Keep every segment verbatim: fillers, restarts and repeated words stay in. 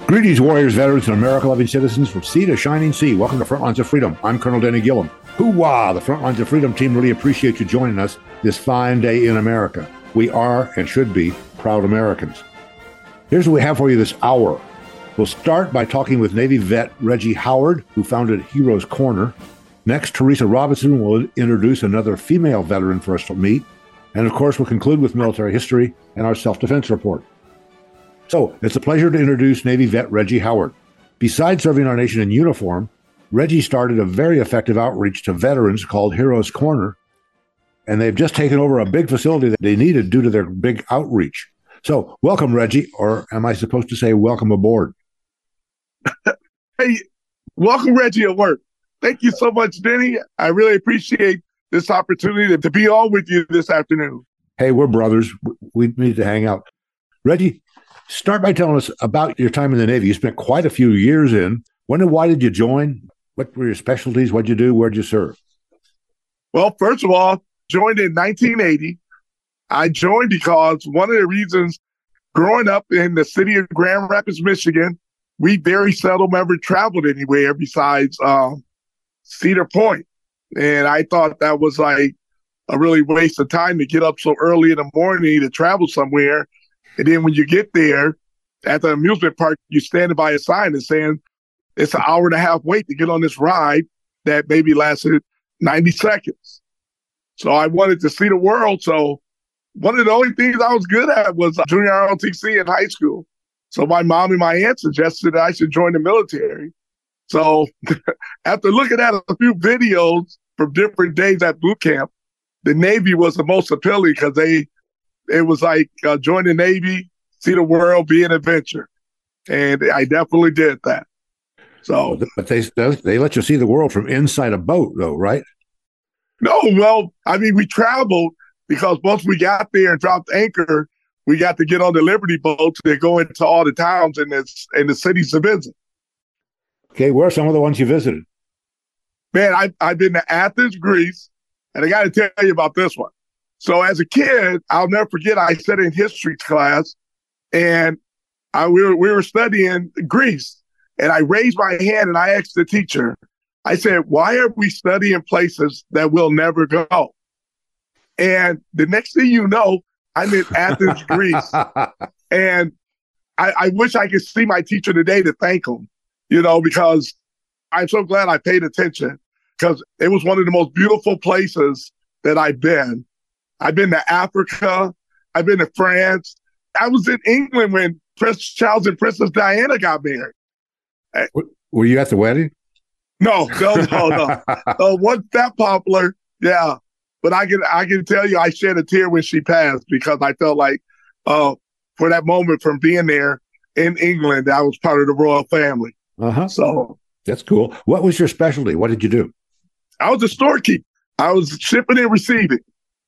Greetings, warriors, veterans, and America-loving citizens from sea to shining sea. Welcome to Frontlines of Freedom. I'm Colonel Denny Gillum. Hoo-wah! The Frontlines of Freedom team really appreciate you joining us this fine day in America. We are, and should be, proud Americans. Here's what we have for you this hour. We'll start by talking with Navy vet Reggie Howard, who founded Heroes Corner. Next, Teresa Robinson will introduce another female veteran for us to meet. And of course, we'll conclude with military history and our self-defense report. So, it's a pleasure to introduce Navy vet Reggie Howard. Besides serving our nation in uniform, Reggie started a very effective outreach to veterans called Heroes Corner, and they've just taken over a big facility that they needed due to their big outreach. So, welcome, Reggie, or am I supposed to say welcome aboard? Hey, welcome, Reggie, at work. Thank you so much, Denny. I really appreciate this opportunity to be on with you this afternoon. Hey, we're brothers. We need to hang out. Reggie, start by telling us about your time in the Navy. You spent quite a few years in. When and why did you join? What were your specialties? What'd you do? Where'd you serve? Well, first of all, joined in nineteen eighty. I joined because one of the reasons growing up in the city of Grand Rapids, Michigan, we very seldom ever traveled anywhere besides um, Cedar Point. And I thought that was like a really waste of time to get up so early in the morning to travel somewhere. And then when you get there at the amusement park, you're standing by a sign that's saying it's an hour and a half wait to get on this ride that maybe lasted ninety seconds. So I wanted to see the world. So one of the only things I was good at was junior R O T C in high school. So my mom and my aunt suggested that I should join the military. So after looking at a few videos from different days at boot camp, the Navy was the most appealing because they it was like uh, join the Navy, see the world, be an adventure. And I definitely did that. So, but they they let you see the world from inside a boat, though, right? No, well, I mean, we traveled because once we got there and dropped anchor, we got to get on the Liberty boats that go into all the towns and the, and the cities to visit. Okay, where are some of the ones you visited? Man, I, I've been to Athens, Greece, and I got to tell you about this one. So as a kid, I'll never forget, I sat in history class, and I, we, were, we were studying Greece, and I raised my hand and I asked the teacher, I said, why are we studying places that we'll never go? And the next thing you know, I'm in Athens, Greece. And I, I wish I could see my teacher today to thank him, you know, because I'm so glad I paid attention because it was one of the most beautiful places that I've been. I've been to Africa. I've been to France. I was in England when Prince Charles and Princess Diana got married. Were you at the wedding? No, no, no, no. uh, wasn't that popular? Yeah. But I can I can tell you I shed a tear when she passed because I felt like uh, for that moment from being there in England, I was part of the royal family. Uh-huh. So that's cool. What was your specialty? What did you do? I was a storekeeper. I was shipping and receiving.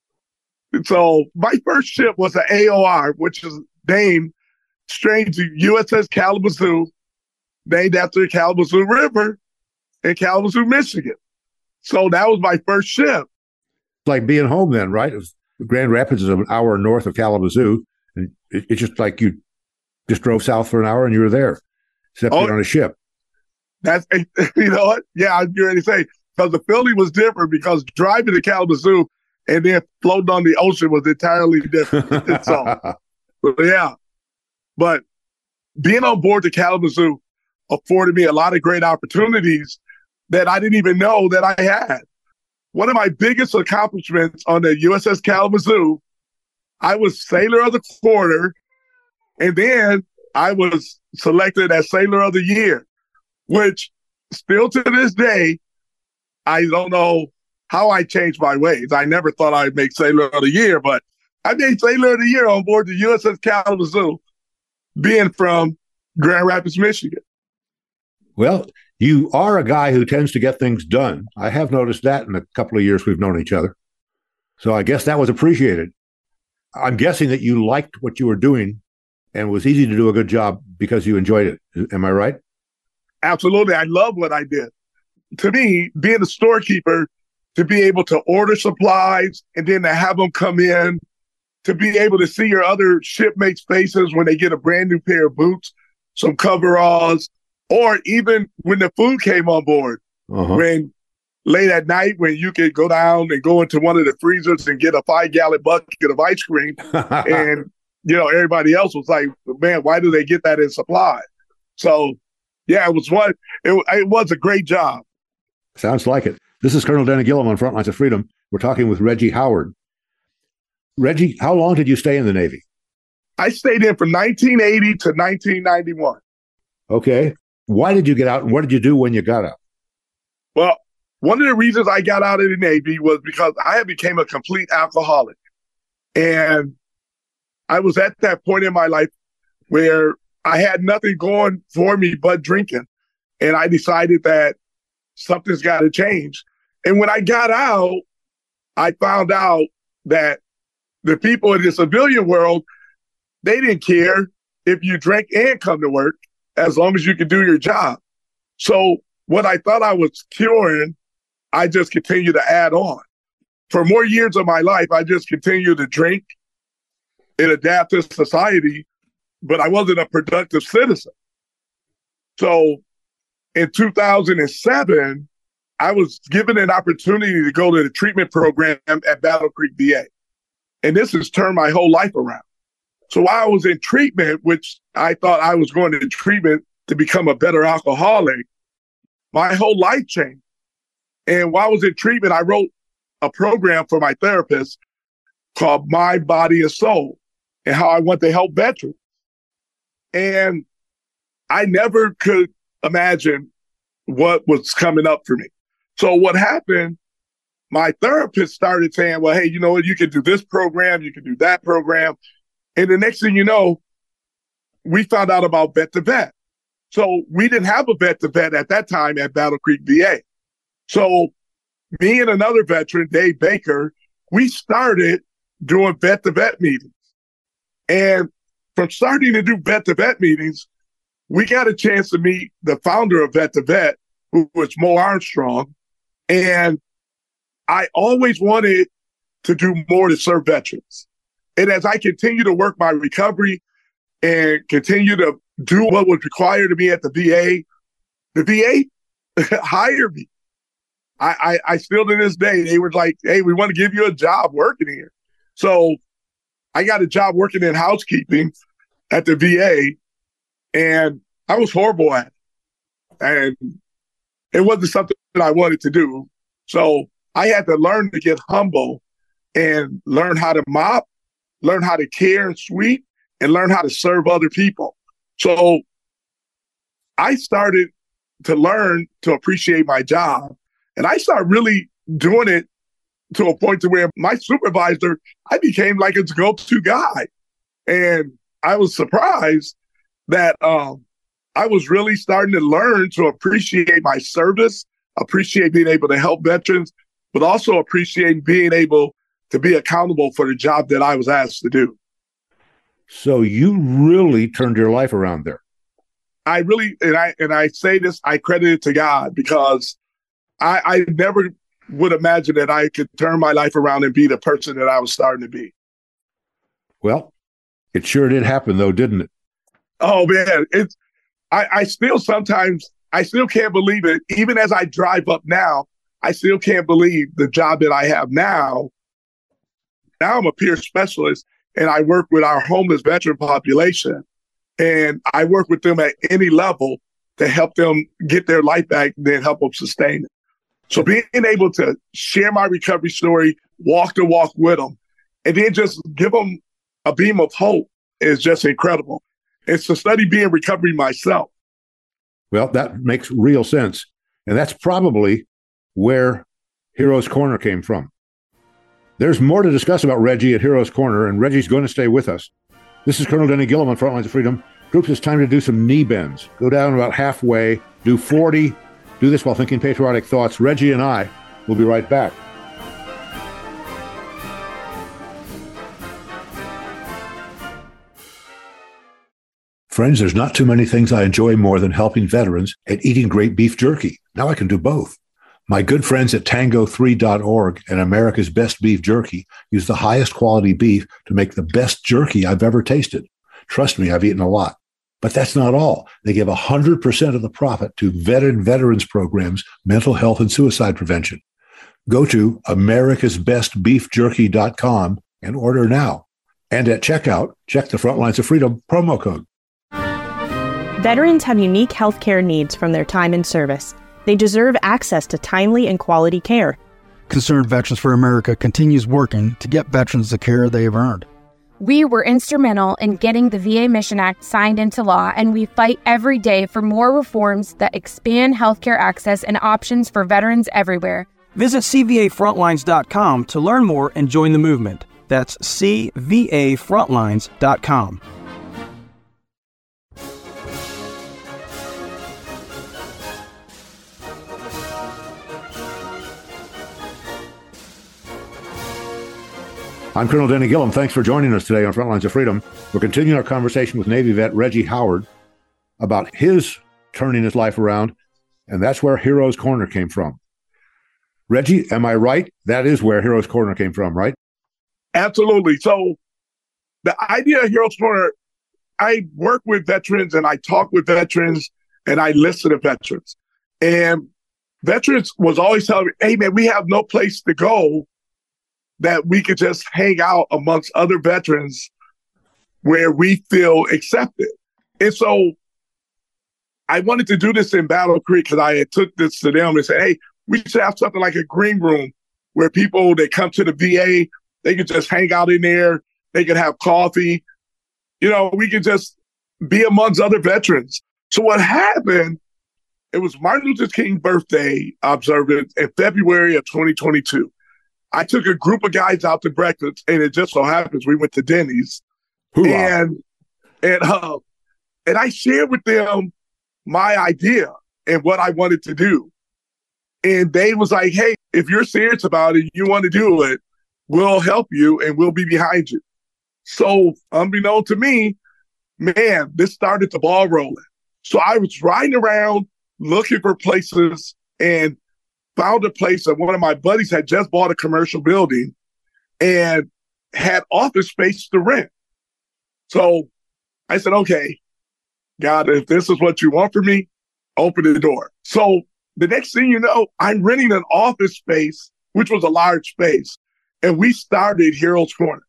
And so my first ship was an A O R, which is named strange U S S Kalamazoo, named after the Kalamazoo River in Kalamazoo, Michigan. So that was my first ship. Like being home then, right? It was, Grand Rapids is an hour north of Kalamazoo, and it, it's just like you just drove south for an hour and you were there, except oh, you're on a ship. That's, you know what? Yeah, I was going to say, because the feeling was different because driving to Kalamazoo and then floating on the ocean was entirely different. so, yeah. But being on board the Kalamazoo afforded me a lot of great opportunities that I didn't even know that I had. One of my biggest accomplishments on the U S S Kalamazoo, I was Sailor of the Quarter, and then I was selected as Sailor of the Year, which still to this day, I don't know how I changed my ways. I never thought I'd make Sailor of the Year, but I made Sailor of the Year on board the U S S Kalamazoo, being from Grand Rapids, Michigan. Well, you are a guy who tends to get things done. I have noticed that in the couple of years we've known each other. So I guess that was appreciated. I'm guessing that you liked what you were doing and it was easy to do a good job because you enjoyed it. Am I right? Absolutely. I love what I did. To me, being a storekeeper, to be able to order supplies and then to have them come in, to be able to see your other shipmates' faces when they get a brand new pair of boots, some coveralls, or even when the food came on board, uh-huh. when late at night when you could go down and go into one of the freezers and get a five-gallon bucket of ice cream. And, you know, everybody else was like, man, why do they get that in supply? So, yeah, it was one. It, it was a great job. Sounds like it. This is Colonel Danny Gillum on Front Lines of Freedom. We're talking with Reggie Howard. Reggie, how long did you stay in the Navy? I stayed in from nineteen eighty to nineteen ninety-one. Okay. Why did you get out, and what did you do when you got out? Well, one of the reasons I got out of the Navy was because I had became a complete alcoholic. And I was at that point in my life where I had nothing going for me but drinking. And I decided that something's got to change. And when I got out, I found out that the people in the civilian world, they didn't care if you drank and come to work as long as you could do your job. So what I thought I was curing, I just continued to add on. For more years of my life, I just continued to drink and adapt to society, but I wasn't a productive citizen. So in two thousand seven, I was given an opportunity to go to the treatment program at Battle Creek V A. And this has turned my whole life around. So while I was in treatment, which I thought I was going to treatment to become a better alcoholic, my whole life changed. And while I was in treatment, I wrote a program for my therapist called My Body and Soul, and how I want to help veterans. And I never could imagine what was coming up for me. So what happened, my therapist started saying, well, hey, you know what, you can do this program, you can do that program. And the next thing you know, we found out about Vet to Vet. So we didn't have a Vet to Vet at that time at Battle Creek V A. So me and another veteran, Dave Baker, we started doing Vet to Vet meetings. And from starting to do Vet to Vet meetings, we got a chance to meet the founder of Vet to Vet, who was Mo Armstrong. And I always wanted to do more to serve veterans. And as I continue to work my recovery and continue to do what was required of me at the V A, the V A hired me. I, I, I still to this day, they were like, hey, we want to give you a job working here. So I got a job working in housekeeping at the V A, and I was horrible at it. And it wasn't something that I wanted to do. So I had to learn to get humble and learn how to mop, learn how to care and sweep, and learn how to serve other people. So I started to learn to appreciate my job. And I started really doing it to a point to where my supervisor, I became like his go-to guy. And I was surprised that um, I was really starting to learn to appreciate my service, appreciate being able to help veterans, but also appreciate being able to be accountable for the job that I was asked to do. So you really turned your life around there. I really, and I and I say this, I credit it to God, because I, I never would imagine that I could turn my life around and be the person that I was starting to be. Well, it sure did happen, though, didn't it? Oh, man. It's, I, I still sometimes, I still can't believe it. Even as I drive up now, I still can't believe the job that I have now. Now I'm a peer specialist, and I work with our homeless veteran population. And I work with them at any level to help them get their life back and then help them sustain it. So being able to share my recovery story, walk the walk with them, and then just give them a beam of hope is just incredible. It's to study being recovery myself. Well, that makes real sense. And that's probably where Heroes Corner came from. There's more to discuss about Reggie at Heroes Corner, and Reggie's going to stay with us. This is Colonel Danny Gillum on Front Lines of Freedom. Groups, it's time to do some knee bends. Go down about halfway, do forty. Do this while thinking patriotic thoughts. Reggie and I will be right back. Friends, there's not too many things I enjoy more than helping veterans and eating great beef jerky. Now I can do both. My good friends at tango three dot org and America's Best Beef Jerky use the highest quality beef to make the best jerky I've ever tasted. Trust me, I've eaten a lot. But that's not all. They give one hundred percent of the profit to veteran veterans programs, mental health, and suicide prevention. Go to americas best beef jerky dot com and order now. And at checkout, check the Frontlines of Freedom promo code. Veterans have unique health care needs from their time in service. They deserve access to timely and quality care. Concerned Veterans for America continues working to get veterans the care they have earned. We were instrumental in getting the V A Mission Act signed into law, and we fight every day for more reforms that expand healthcare access and options for veterans everywhere. Visit c v a frontlines dot com to learn more and join the movement. That's c v a frontlines dot com. I'm Colonel Denny Gillum. Thanks for joining us today on Frontlines of Freedom. We're continuing our conversation with Navy vet Reggie Howard about his turning his life around, and that's where Heroes Corner came from. Reggie, am I right? That is where Heroes Corner came from, right? Absolutely. So the idea of Heroes Corner, I work with veterans and I talk with veterans and I listen to veterans. And veterans was always telling me, hey, man, we have no place to go that we could just hang out amongst other veterans where we feel accepted. And so I wanted to do this in Battle Creek because I had took this to them and said, hey, we should have something like a green room where people that come to the V A, they could just hang out in there. They could have coffee. You know, we could just be amongst other veterans. So what happened, it was Martin Luther King's birthday observance in February of twenty twenty-two. I took a group of guys out to breakfast, and it just so happens we went to Denny's. Hoorah. And and uh, and I shared with them my idea and what I wanted to do. And they was like, hey, if you're serious about it, you want to do it, we'll help you and we'll be behind you. So unbeknown to me, man, this started the ball rolling. So I was riding around looking for places and found a place that one of my buddies had just bought a commercial building and had office space to rent. So I said, okay, God, if this is what you want from me, open the door. So the next thing you know, I'm renting an office space, which was a large space, and we started Heroes Corner.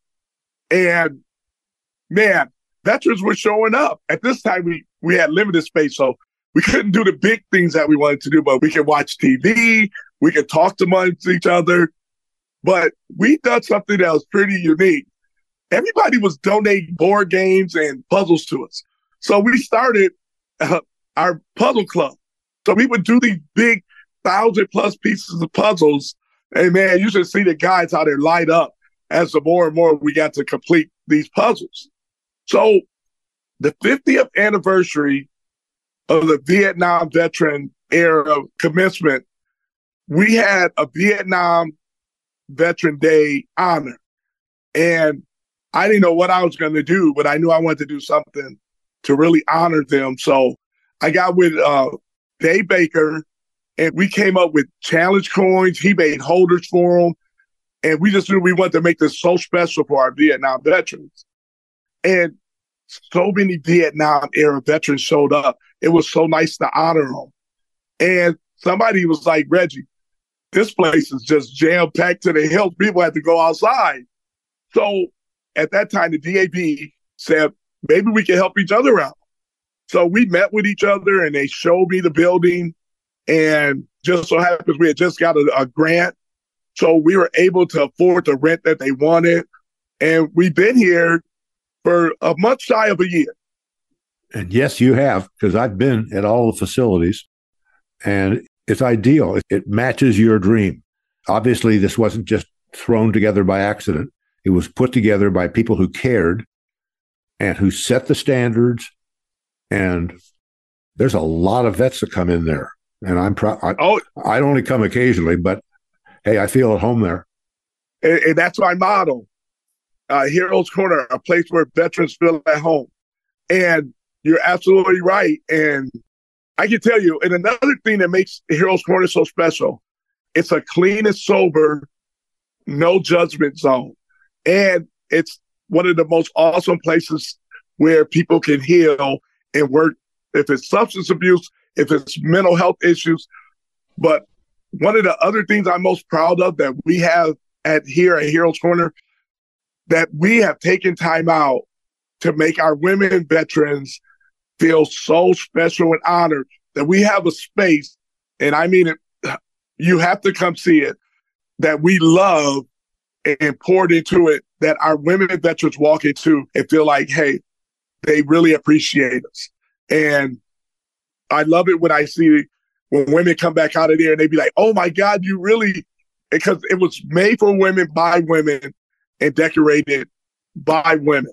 And man, veterans were showing up. At this time, we, we had limited space, so we couldn't do the big things that we wanted to do, but we could watch T V, we could talk amongst each other. But we done something that was pretty unique. Everybody was donating board games and puzzles to us. So we started uh, our puzzle club. So we would do these big thousand plus pieces of puzzles. And man, you should see the guys how they light up as the more and more we got to complete these puzzles. So the fiftieth anniversary of the Vietnam veteran era commencement, we had a Vietnam Veteran Day honor. And I didn't know what I was going to do, but I knew I wanted to do something to really honor them. So I got with uh, Dave Baker, and we came up with challenge coins. He made holders for them. And we just knew we wanted to make this so special for our Vietnam veterans. And so many Vietnam era veterans showed up. It was so nice to honor them. And somebody was like, Reggie, this place is just jam-packed to the hilt. People had to go outside. So at that time, the D A B said, maybe we can help each other out. So we met with each other and they showed me the building. And just so happens we had just got a, a grant. So we were able to afford the rent that they wanted. And we've been here for a month shy of a year. And yes, you have, because I've been at all the facilities, and it's ideal. It matches your dream. Obviously, this wasn't just thrown together by accident. It was put together by people who cared and who set the standards. And there's a lot of vets that come in there. And I'm proud. I, oh, I only come occasionally, but hey, I feel at home there. And, and that's my motto. Uh, Heroes Corner, a place where veterans feel at home. And you're absolutely right. And I can tell you, and another thing that makes Heroes Corner so special, it's a clean and sober, no judgment zone. And it's one of the most awesome places where people can heal and work, if it's substance abuse, if it's mental health issues. But one of the other things I'm most proud of that we have at here at Heroes Corner, that we have taken time out to make our women veterans feel so special and honored, that we have a space, and I mean it, you have to come see it, that we love and poured into it, that our women veterans walk into and feel like, hey, they really appreciate us. And I love it when I see when women come back out of there and they be like, oh my God, you really, because it was made for women by women and decorated by women.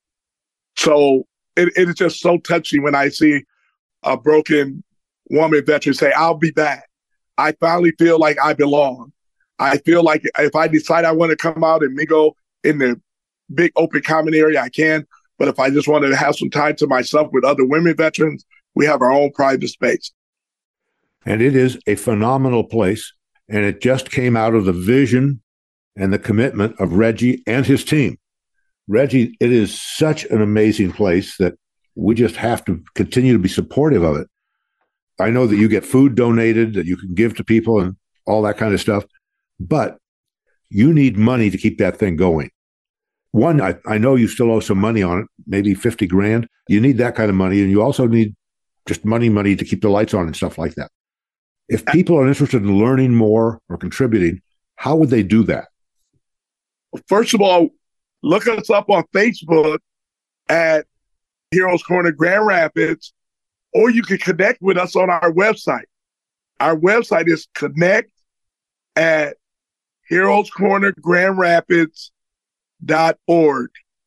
So it, it is just so touching when I see a broken woman veteran say, I'll be back. I finally feel like I belong. I feel like if I decide I want to come out and mingle in the big open common area, I can. But if I just wanted to have some time to myself with other women veterans, we have our own private space. And it is a phenomenal place. And it just came out of the vision and the commitment of Reggie and his team. Reggie, it is such an amazing place that we just have to continue to be supportive of it. I know that you get food donated that you can give to people and all that kind of stuff, but you need money to keep that thing going. One, I, I know you still owe some money on it, maybe fifty grand. You need that kind of money, and you also need just money, money to keep the lights on and stuff like that. If people are interested in learning more or contributing, how would they do that? First of all, look us up on Facebook at Heroes Corner Grand Rapids, or you can connect with us on our website. Our website is connect at Heroes Corner Grand Rapids dot org.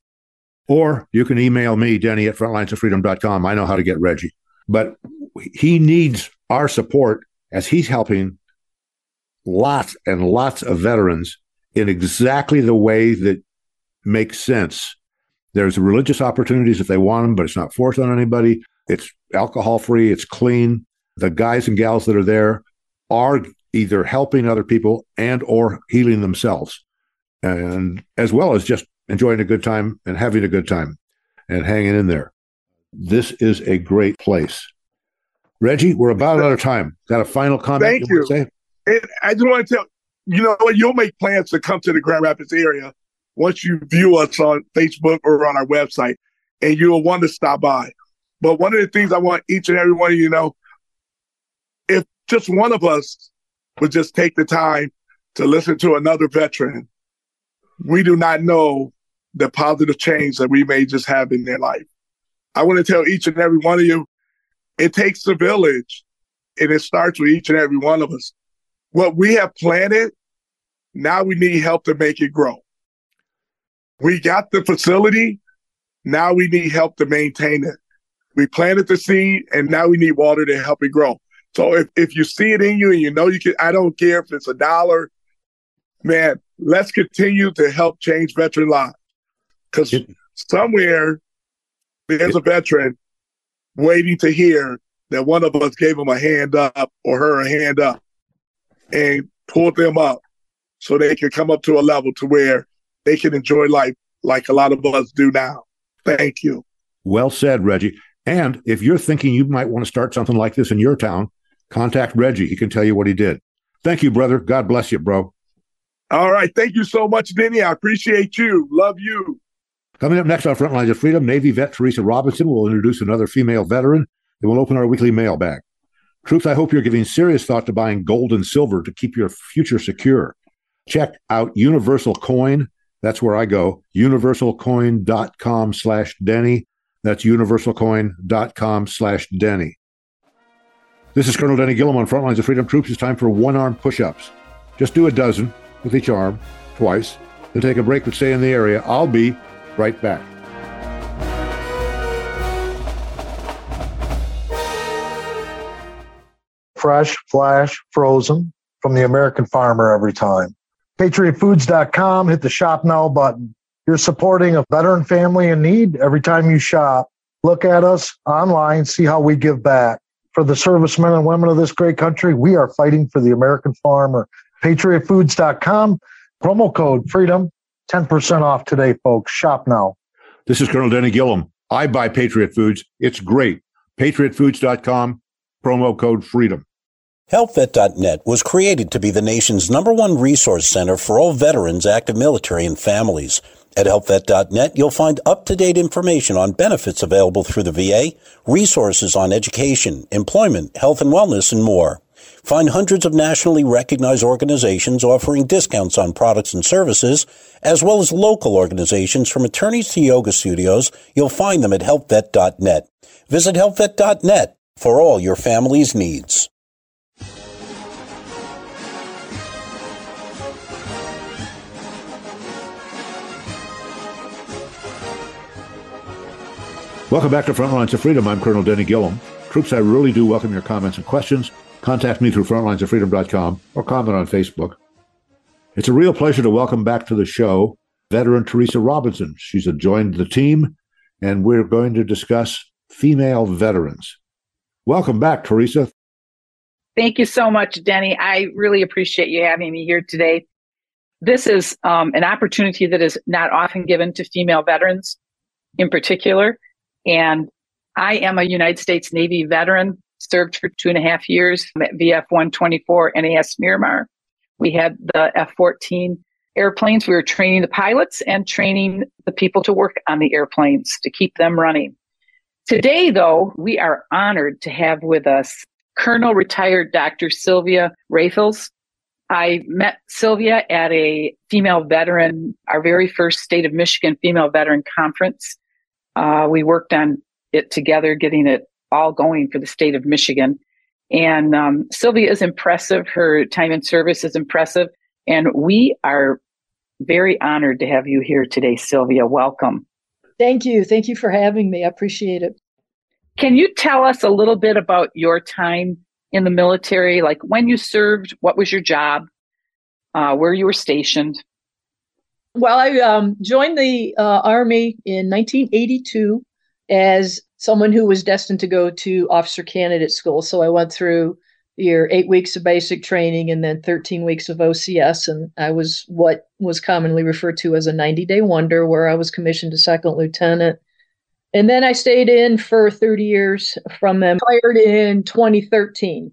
Or you can email me, Denny at frontlines of freedom dot com. I know how to get Reggie. But he needs our support as he's helping lots and lots of veterans in exactly the way that makes sense. There's religious opportunities if they want them, but it's not forced on anybody. It's alcohol-free. It's clean. The guys and gals that are there are either helping other people and or healing themselves, and as well as just enjoying a good time and having a good time and hanging in there. This is a great place. Reggie, we're about out of time. Got a final comment? Thank you. you. And I just want to tell you know what, you'll make plans to come to the Grand Rapids area once you view us on Facebook or on our website, and you'll want to stop by. But one of the things I want each and every one of you to know, if just one of us would just take the time to listen to another veteran, we do not know the positive change that we may just have in their life. I want to tell each and every one of you, it takes a village, and it starts with each and every one of us. What we have planted, now we need help to make it grow. We got the facility, now we need help to maintain it. We planted the seed, and now we need water to help it grow. So if, if you see it in you and you know you can, I don't care if it's a dollar, man, let's continue to help change veteran lives. Because somewhere there's a veteran waiting to hear that one of us gave him a hand up or her a hand up and pulled them up so they can come up to a level to where they can enjoy life like a lot of us do now. Thank you. Well said, Reggie. And if you're thinking you might want to start something like this in your town, contact Reggie. He can tell you what he did. Thank you, brother. God bless you, bro. All right. Thank you so much, Denny. I appreciate you. Love you. Coming up next on Frontlines of Freedom, Navy vet Teresa Robinson will introduce another female veteran, and we'll open our weekly mailbag. Troops, I hope you're giving serious thought to buying gold and silver to keep your future secure. Check out Universal Coin. That's where I go, universalcoin.com slash Denny. That's universalcoin.com slash Denny. This is Colonel Denny Gillum on Frontlines of Freedom. Troops, it's time for one-arm push-ups. Just do a dozen with each arm, twice, then take a break but stay in the area. I'll be right back. Fresh, flash, frozen from the American farmer every time. Patriot Foods dot com, hit the Shop Now button. You're supporting a veteran family in need every time you shop. Look at us online, see how we give back. For the servicemen and women of this great country, we are fighting for the American farmer. Patriot Foods dot com, promo code FREEDOM, ten percent off today, folks. Shop now. This is Colonel Denny Gillum. I buy Patriot Foods. It's great. patriot foods dot com, promo code FREEDOM. Health Vet dot net was created to be the nation's number one resource center for all veterans, active military, and families. At Health Vet dot net, you'll find up-to-date information on benefits available through the V A, resources on education, employment, health and wellness, and more. Find hundreds of nationally recognized organizations offering discounts on products and services, as well as local organizations from attorneys to yoga studios. You'll find them at Health Vet dot net. Visit Health Vet dot net for all your family's needs. Welcome back to Frontlines of Freedom. I'm Colonel Denny Gillum. Troops, I really do welcome your comments and questions. Contact me through frontlines of freedom dot com or comment on Facebook. It's a real pleasure to welcome back to the show veteran Teresa Robinson. She's joined the team, and we're going to discuss female veterans. Welcome back, Teresa. Thank you so much, Denny. I really appreciate you having me here today. This is um, an opportunity that is not often given to female veterans in particular. And I am a United States Navy veteran, served for two and a half years at V F one twenty-four N A S Miramar. We had the F fourteen airplanes. We were training the pilots and training the people to work on the airplanes to keep them running. Today, though, we are honored to have with us Colonel retired Doctor Sylvia Rathels. I met Sylvia at a female veteran, our very first State of Michigan Female Veteran Conference. Uh, we worked on it together, getting it all going for the state of Michigan. And um, Sylvia is impressive. Her time in service is impressive. And we are very honored to have you here today, Sylvia. Welcome. Thank you. Thank you for having me. I appreciate it. Can you tell us a little bit about your time in the military? Like when you served, what was your job, uh, where you were stationed? Well, I um, joined the uh, Army in nineteen eighty-two as someone who was destined to go to officer candidate school. So I went through your eight weeks of basic training and then thirteen weeks of O C S. And I was what was commonly referred to as a ninety-day wonder, where I was commissioned to second lieutenant. And then I stayed in for thirty years from them, fired in twenty thirteen.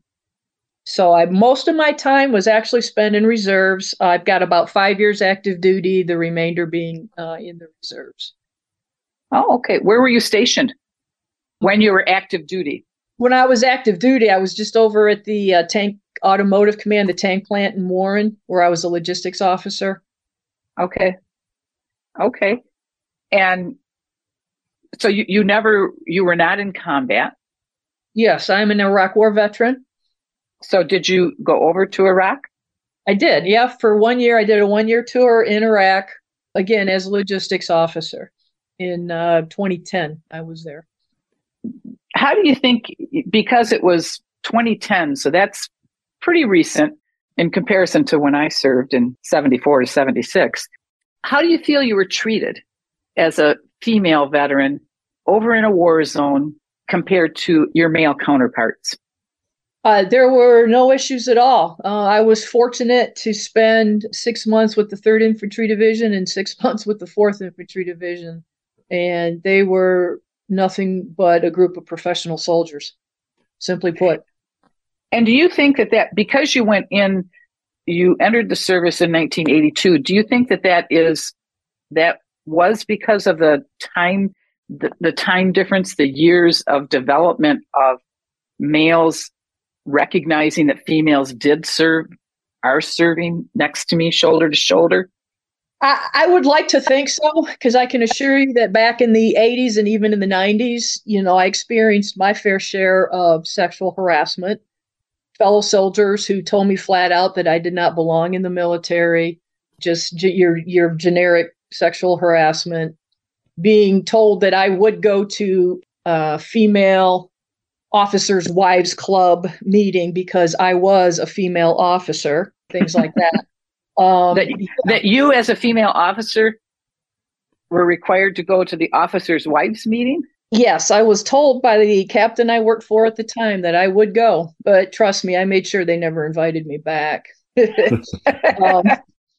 So I, most of my time was actually spent in reserves. I've got about five years active duty, the remainder being uh, in the reserves. Oh, okay. Where were you stationed when you were active duty? When I was active duty, I was just over at the uh, Tank Automotive Command, the tank plant in Warren, where I was a logistics officer. Okay. Okay. And so you, you never, you were not in combat? Yes, I'm an Iraq War veteran. So did you go over to Iraq? I did. Yeah. For one year, I did a one year tour in Iraq, again, as a logistics officer. In uh, twenty ten, I was there. How do you think, because it was twenty ten, so that's pretty recent in comparison to when I served in seventy-four to seventy-six, how do you feel you were treated as a female veteran over in a war zone compared to your male counterparts? Uh, there were no issues at all. Uh, I was fortunate to spend six months with the third Infantry Division and six months with the fourth Infantry Division. And they were nothing but a group of professional soldiers, simply put. And do you think that that, because you went in, you entered the service in nineteen eighty-two, do you think that that is, that was because of the time, the, the time difference, the years of development of males recognizing that females did serve, are serving next to me, shoulder to shoulder? I, I would like to think so, because I can assure you that back in the eighties and even in the nineties, you know, I experienced my fair share of sexual harassment. Fellow soldiers who told me flat out that I did not belong in the military, just ge- your your generic sexual harassment. Being told that I would go to a female officers' wives club meeting because I was a female officer, things like that. Um, that, that you as a female officer were required to go to the officers' wives meeting? Yes, I was told by the captain I worked for at the time that I would go, but trust me, I made sure they never invited me back. um,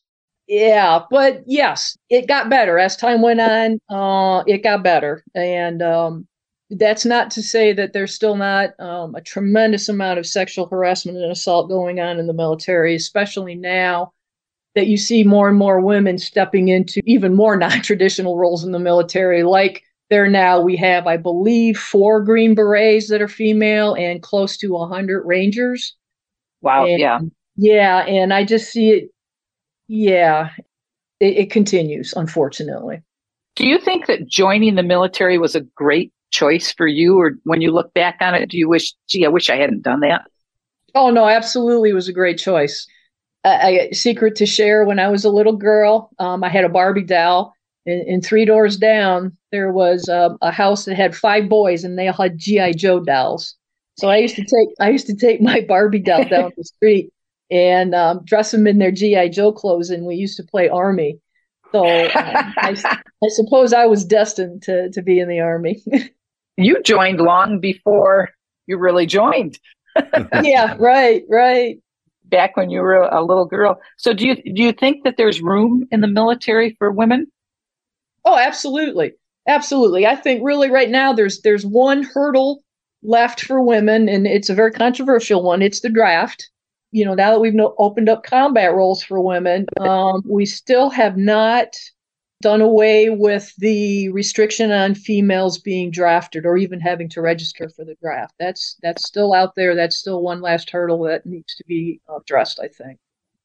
Yeah, but yes, it got better as time went on. Uh, it got better, and um, that's not to say that there's still not um, a tremendous amount of sexual harassment and assault going on in the military, especially now that you see more and more women stepping into even more non-traditional roles in the military. Like there now, we have, I believe, four Green Berets that are female and close to one hundred Rangers. Wow, and, yeah. Yeah, and I just see it. Yeah, it, it continues, unfortunately. Do you think that joining the military was a great choice for you? Or when you look back on it, do you wish, gee, I wish I hadn't done that? Oh, no, absolutely. It was a great choice. A, a secret to share, when I was a little girl, um, I had a Barbie doll, and, and three doors down, there was um, a house that had five boys, and they all had G I Joe dolls. So I used to take I used to take my Barbie doll down the street and um, dress them in their G I Joe clothes, and we used to play Army. So um, I, I suppose I was destined to to be in the Army. You joined long before you really joined. Yeah, right, right. Back when you were a little girl. So do you do you think that there's room in the military for women? Oh, absolutely. Absolutely. I think really right now there's there's one hurdle left for women, and it's a very controversial one. It's the draft. You know, now that we've no, opened up combat roles for women, um, we still have not done away with the restriction on females being drafted or even having to register for the draft. That's that's still out there. That's still one last hurdle that needs to be addressed, I think.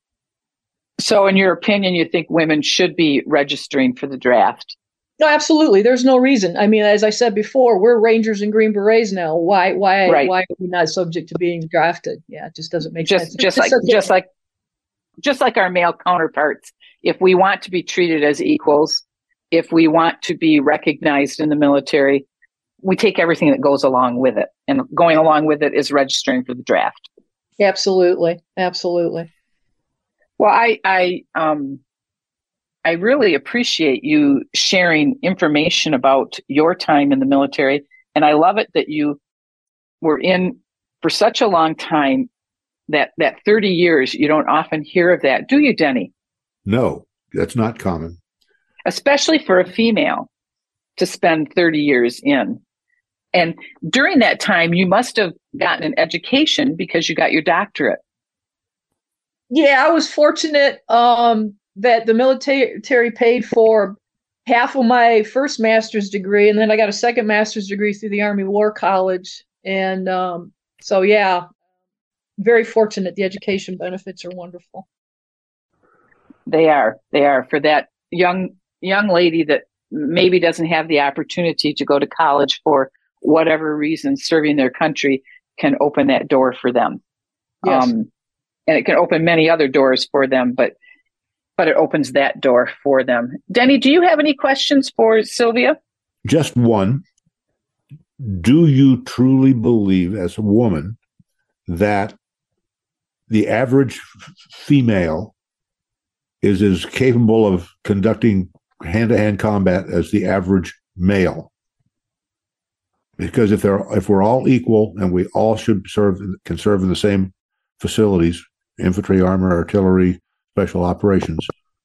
So in your opinion, you think women should be registering for the draft? No, absolutely. There's no reason. I mean, as I said before, we're Rangers and Green Berets now. Why why right. why are we not subject to being drafted? Yeah, it just doesn't make just, sense. Just like just like just like our male counterparts. If we want to be treated as equals, if we want to be recognized in the military, we take everything that goes along with it. And going along with it is registering for the draft. Absolutely. Absolutely. Well, I I um I really appreciate you sharing information about your time in the military. And I love it that you were in for such a long time, that that thirty years, you don't often hear of that. Do you, Denny? No, that's not common. Especially for a female to spend thirty years in. And during that time, you must have gotten an education because you got your doctorate. Yeah, I was fortunate um, that the military paid for half of my first master's degree, and then I got a second master's degree through the Army War College. And um, so, yeah, very fortunate. The education benefits are wonderful. They are. They are. For that young young lady that maybe doesn't have the opportunity to go to college for whatever reason, serving their country can open that door for them. Yes. Um, and it can open many other doors for them, but but it opens that door for them. Denny, do you have any questions for Sylvia? Just one. Do you truly believe, as a woman, that the average f- female is as capable of conducting hand-to-hand combat as the average male? Because if they're if we're all equal and we all should serve can serve in the same facilities, infantry, armor, artillery, special operations,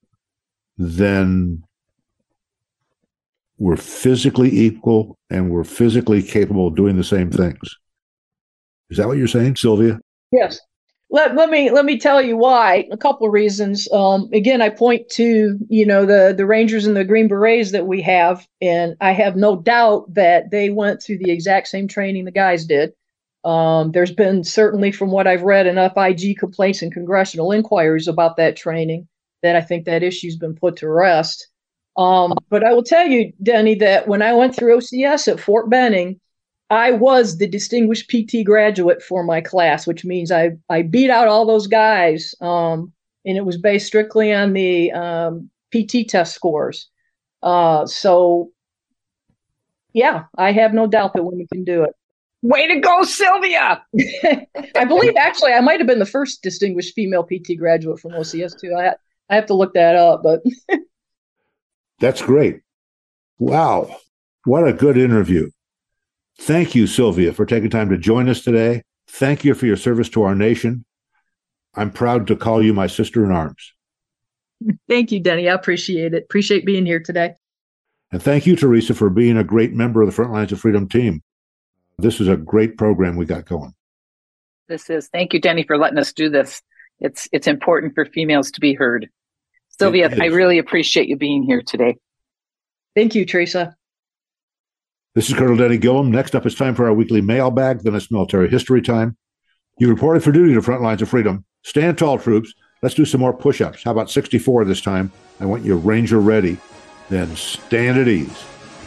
then we're physically equal and we're physically capable of doing the same things. Is that what you're saying, Sylvia? Yes. Let, let me let me tell you why. A couple of reasons. Um, again, I point to, you know, the, the Rangers and the Green Berets that we have, and I have no doubt that they went through the exact same training the guys did. Um, there's been, certainly from what I've read, enough I G complaints and congressional inquiries about that training that I think that issue's been put to rest. Um, but I will tell you, Denny, that when I went through O C S at Fort Benning, I was the distinguished P T graduate for my class, which means I, I beat out all those guys, um, and it was based strictly on the um, P T test scores. Uh, so, yeah, I have no doubt that women can do it. Way to go, Sylvia! I believe, actually, I might have been the first distinguished female P T graduate from O C S, too. I, I have to look that up, but... That's great. Wow. What a good interview. Thank you, Sylvia, for taking time to join us today. Thank you for your service to our nation. I'm proud to call you my sister in arms. Thank you, Denny. I appreciate it. Appreciate being here today. And thank you, Teresa, for being a great member of the Front Lines of Freedom team. This is a great program we got going. This is. Thank you, Denny, for letting us do this. It's it's important for females to be heard. Sylvia, I really appreciate you being here today. Thank you, Teresa. This is Colonel Denny Gillum. Next up, it's time for our weekly mailbag. Then it's military history time. You reported for duty to Front Lines of Freedom. Stand tall, troops. Let's do some more push-ups. How about sixty-four this time? I want you Ranger ready. Then stand at ease.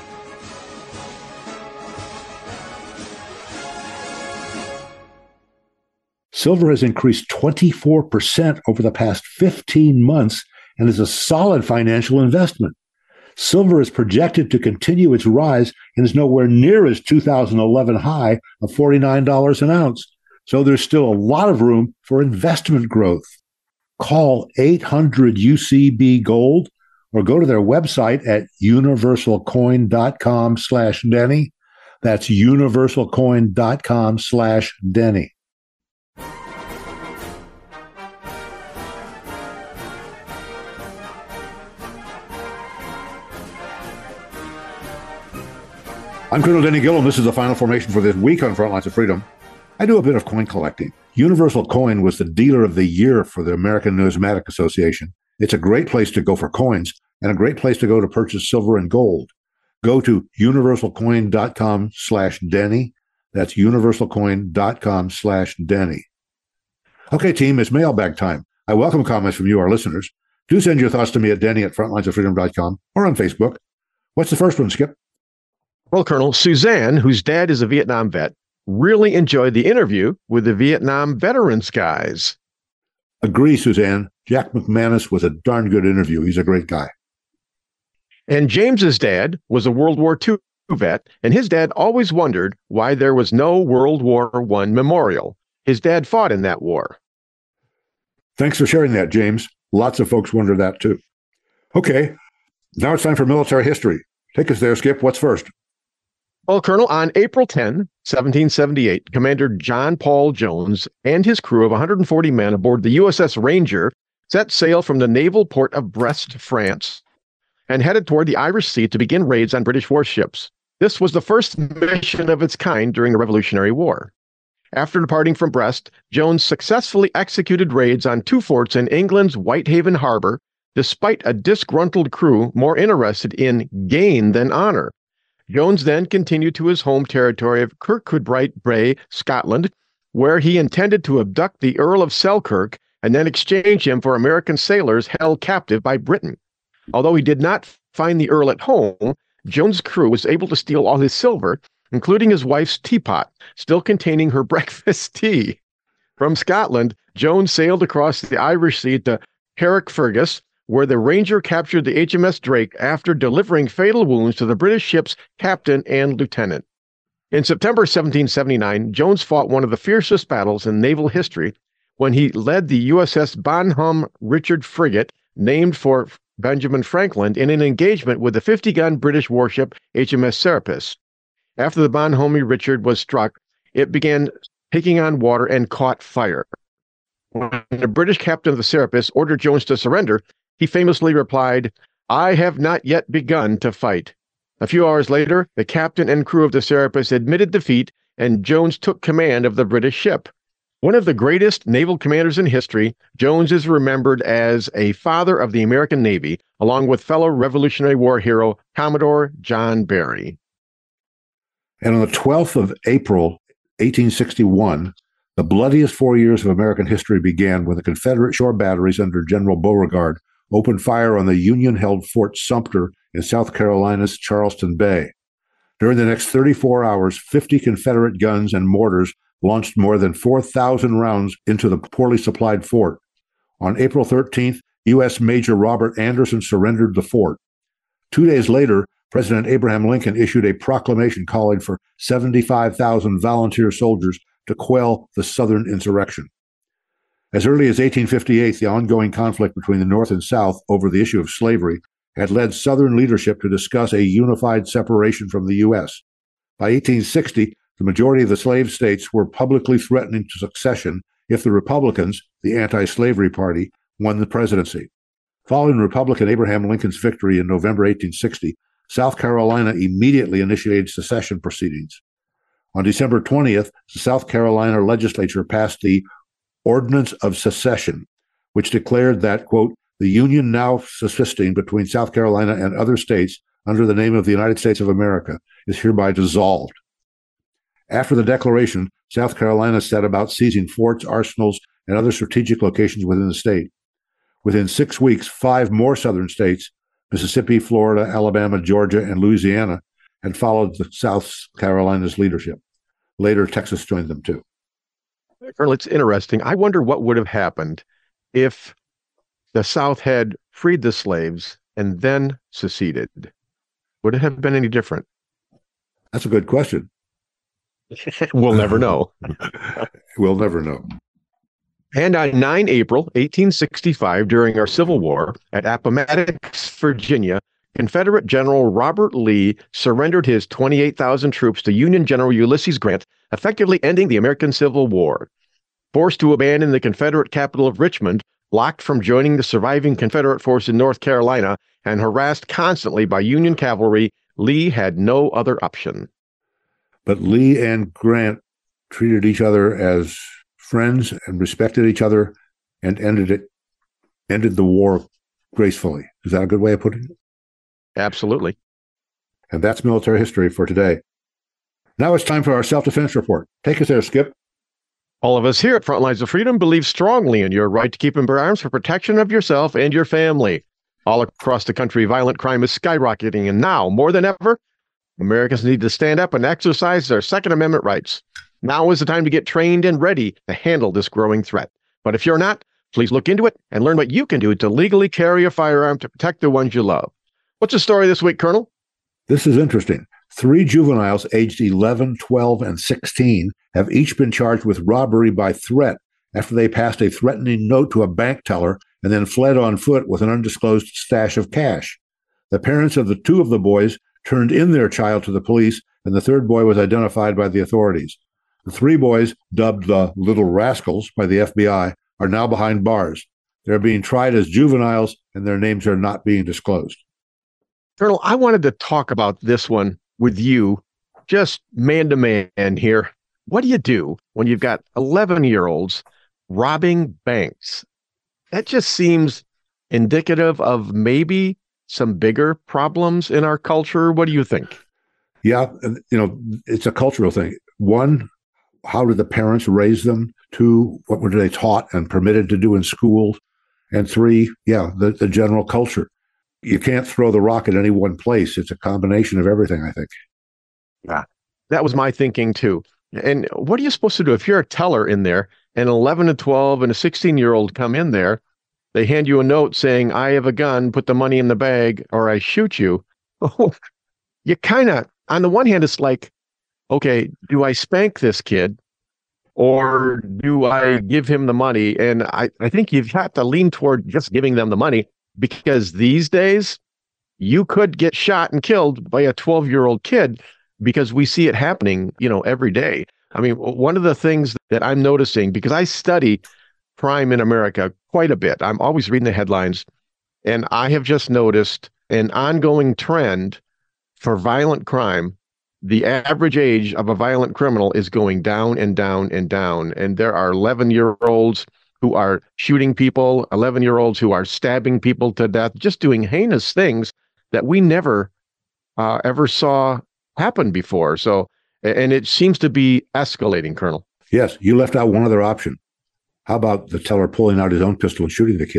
Silver has increased twenty-four percent over the past fifteen months and is a solid financial investment. Silver is projected to continue its rise and is nowhere near its two thousand eleven high of forty-nine dollars an ounce. So there's still a lot of room for investment growth. Call eight hundred U C B Gold or go to their website at universalcoin.com slash Denny. That's universalcoin.com slash Denny. I'm Colonel Denny Gillum. This is the final formation for this week on Front Lines of Freedom. I do a bit of coin collecting. Universal Coin was the dealer of the year for the American Numismatic Association. It's a great place to go for coins and a great place to go to purchase silver and gold. Go to universalcoin.com slash Denny. That's universalcoin.com slash Denny. Okay, team, it's mailbag time. I welcome comments from you, our listeners. Do send your thoughts to me at Denny at frontlines of freedom dot com or on Facebook. What's the first one, Skip? Well, Colonel, Suzanne, whose dad is a Vietnam vet, really enjoyed the interview with the Vietnam veterans guys. Agree, Suzanne. Jack McManus was a darn good interview. He's a great guy. And James's dad was a World War Two vet, and his dad always wondered why there was no World War One memorial. His dad fought in that war. Thanks for sharing that, James. Lots of folks wonder that, too. Okay, now it's time for military history. Take us there, Skip. What's first? Well, Colonel, on April tenth, seventeen seventy-eight, Commander John Paul Jones and his crew of one hundred forty men aboard the U S S Ranger set sail from the naval port of Brest, France, and headed toward the Irish Sea to begin raids on British warships. This was the first mission of its kind during the Revolutionary War. After departing from Brest, Jones successfully executed raids on two forts in England's Whitehaven Harbor, despite a disgruntled crew more interested in gain than honor. Jones then continued to his home territory of Kirkcudbright Bay, Scotland, where he intended to abduct the Earl of Selkirk and then exchange him for American sailors held captive by Britain. Although he did not find the Earl at home, Jones' crew was able to steal all his silver, including his wife's teapot, still containing her breakfast tea. From Scotland, Jones sailed across the Irish Sea to Carrickfergus, where the Ranger captured the H M S Drake after delivering fatal wounds to the British ship's captain and lieutenant. In September seventeen seventy-nine, Jones fought one of the fiercest battles in naval history when he led the U S S Bonhomme Richard frigate, named for Benjamin Franklin, in an engagement with the fifty-gun British warship H M S Serapis. After the Bonhomme Richard was struck, it began taking on water and caught fire. When the British captain of the Serapis ordered Jones to surrender, he famously replied, "I have not yet begun to fight." A few hours later, the captain and crew of the Serapis admitted defeat, and Jones took command of the British ship. One of the greatest naval commanders in history, Jones is remembered as a father of the American Navy, along with fellow Revolutionary War hero Commodore John Barry. And on the twelfth of April, eighteen sixty-one, the bloodiest four years of American history began when the Confederate shore batteries under General Beauregard opened fire on the Union-held Fort Sumter in South Carolina's Charleston Bay. During the next thirty-four hours, fifty Confederate guns and mortars launched more than four thousand rounds into the poorly supplied fort. On April thirteenth, U S Major Robert Anderson surrendered the fort. Two days later, President Abraham Lincoln issued a proclamation calling for seventy-five thousand volunteer soldiers to quell the Southern insurrection. As early as eighteen fifty-eight, the ongoing conflict between the North and South over the issue of slavery had led Southern leadership to discuss a unified separation from the U S. By eighteen sixty, the majority of the slave states were publicly threatening to secession if the Republicans, the anti-slavery party, won the presidency. Following Republican Abraham Lincoln's victory in November eighteen sixty, South Carolina immediately initiated secession proceedings. On December twentieth, the South Carolina legislature passed the Ordinance of Secession, which declared that, quote, the union now subsisting between South Carolina and other states under the name of the United States of America is hereby dissolved. After the declaration, South Carolina set about seizing forts, arsenals, and other strategic locations within the state. Within six weeks, five more southern states, Mississippi, Florida, Alabama, Georgia, and Louisiana, had followed the South Carolina's leadership. Later, Texas joined them too. Colonel, it's interesting. I wonder what would have happened if the South had freed the slaves and then seceded. Would it have been any different? That's a good question. We'll never know. We'll never know. And on the ninth of April, eighteen sixty-five, during our Civil War at Appomattox, Virginia, Confederate General Robert Lee surrendered his twenty-eight thousand troops to Union General Ulysses Grant, effectively ending the American Civil War. Forced to abandon the Confederate capital of Richmond, blocked from joining the surviving Confederate force in North Carolina, and harassed constantly by Union cavalry, Lee had no other option. But Lee and Grant treated each other as friends and respected each other and ended it, ended the war gracefully. Is that a good way of putting it? Absolutely. And that's military history for today. Now it's time for our self-defense report. Take us there, Skip. All of us here at Frontlines of Freedom believe strongly in your right to keep and bear arms for protection of yourself and your family. All across the country, violent crime is skyrocketing, and now, more than ever, Americans need to stand up and exercise their Second Amendment rights. Now is the time to get trained and ready to handle this growing threat. But if you're not, please look into it and learn what you can do to legally carry a firearm to protect the ones you love. What's the story this week, Colonel? This is interesting. Three juveniles aged eleven, twelve, and sixteen have each been charged with robbery by threat after they passed a threatening note to a bank teller and then fled on foot with an undisclosed stash of cash. The parents of the two of the boys turned in their child to the police, and the third boy was identified by the authorities. The three boys, dubbed the Little Rascals by the F B I, are now behind bars. They're being tried as juveniles, and their names are not being disclosed. Colonel, I wanted to talk about this one with you, just man to man here. What do you do when you've got eleven-year-olds robbing banks? That just seems indicative of maybe some bigger problems in our culture. What do you think? Yeah, you know, it's a cultural thing. One, how did the parents raise them? Two, what were they taught and permitted to do in school? And three, yeah, the, the general culture. You can't throw the rock at any one place. It's a combination of everything, I think. Yeah, that was my thinking too. And what are you supposed to do if you're a teller in there and an eleven and twelve and a sixteen-year-old come in there? They hand you a note saying, I have a gun, put the money in the bag, or I shoot you. Oh, you kind of, on the one hand, it's like, okay, do I spank this kid or do I give him the money? And I, I think you've got to lean toward just giving them the money, because these days you could get shot and killed by a twelve-year-old kid, because we see it happening, you know, every day. I mean, one of the things that I'm noticing, because I study crime in America quite a bit, I'm always reading the headlines, and I have just noticed an ongoing trend for violent crime. The average age of a violent criminal is going down and down and down. And there are eleven-year-olds who are shooting people, eleven-year-olds who are stabbing people to death, just doing heinous things that we never uh, ever saw happen before. So, and it seems to be escalating, Colonel. Yes, you left out one other option. How about the teller pulling out his own pistol and shooting the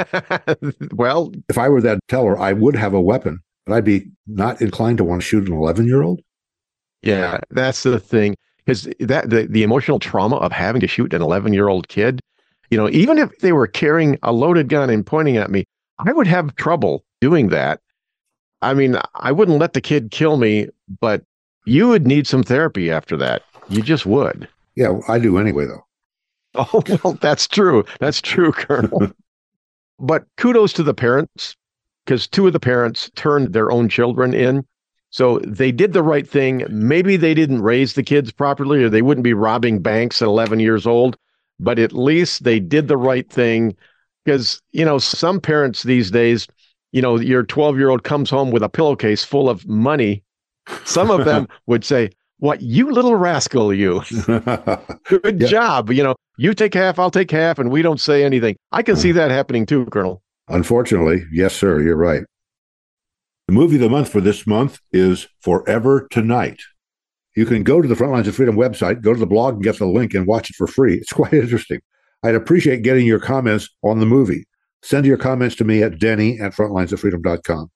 kid? Well, if I were that teller, I would have a weapon, but I'd be not inclined to want to shoot an eleven-year-old. Yeah, that's the thing. Because that the, the emotional trauma of having to shoot an eleven-year-old kid, you know, even if they were carrying a loaded gun and pointing at me, I would have trouble doing that. I mean, I wouldn't let the kid kill me, but you would need some therapy after that. You just would. Yeah, I do anyway, though. Oh, well, that's true. That's true, Colonel. But kudos to the parents, because two of the parents turned their own children in. So they did the right thing. Maybe they didn't raise the kids properly, or they wouldn't be robbing banks at eleven years old, but at least they did the right thing. Because, you know, some parents these days, you know, your twelve-year-old comes home with a pillowcase full of money. Some of them would say, what, you little rascal, you. Good yeah. job. You know, you take half, I'll take half, and we don't say anything. I can see that happening too, Colonel. Unfortunately, yes, sir, you're right. The movie of the month for this month is Forever Tonight. You can go to the Frontlines of Freedom website, go to the blog and get the link and watch it for free. It's quite interesting. I'd appreciate getting your comments on the movie. Send your comments to me at denny at frontlines of freedom dot com.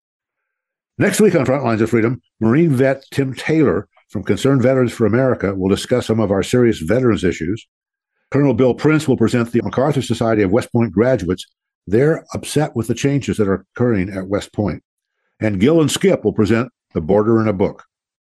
Next week on Frontlines of Freedom, Marine vet Tim Taylor from Concerned Veterans for America will discuss some of our serious veterans issues. Colonel Bill Prince will present the MacArthur Society of West Point graduates. They're upset with the changes that are occurring at West Point. And Gil and Skip will present The Border in a Book.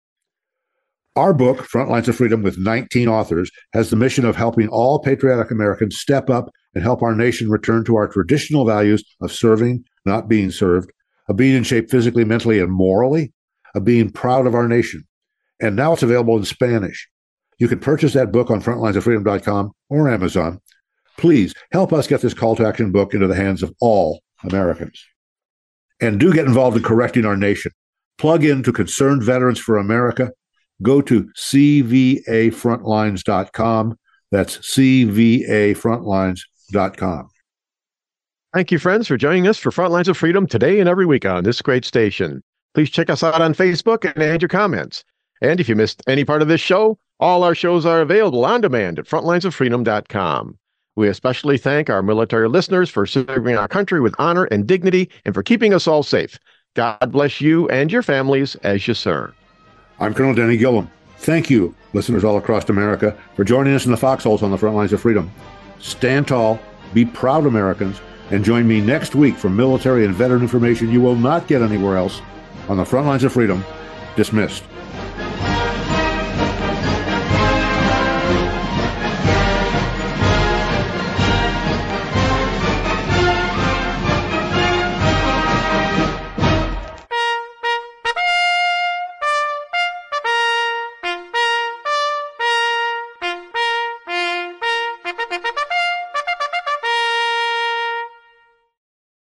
Our book, Frontlines of Freedom, with nineteen authors, has the mission of helping all patriotic Americans step up and help our nation return to our traditional values of serving, not being served, of being in shape physically, mentally, and morally, of being proud of our nation. And now it's available in Spanish. You can purchase that book on frontlines of freedom dot com or Amazon. Please help us get this call to action book into the hands of all Americans. And do get involved in correcting our nation. Plug into Concerned Veterans for America. Go to c v a frontlines dot com. That's c v a frontlines dot com. Thank you, friends, for joining us for Frontlines of Freedom today and every week on this great station. Please check us out on Facebook and add your comments. And if you missed any part of this show, all our shows are available on demand at frontlines of freedom dot com. We especially thank our military listeners for serving our country with honor and dignity and for keeping us all safe. God bless you and your families as you serve. I'm Colonel Denny Gillum. Thank you, listeners all across America, for joining us in the foxholes on the Frontlines of Freedom. Stand tall, be proud Americans, and join me next week for military and veteran information you will not get anywhere else on the Frontlines of Freedom. Dismissed.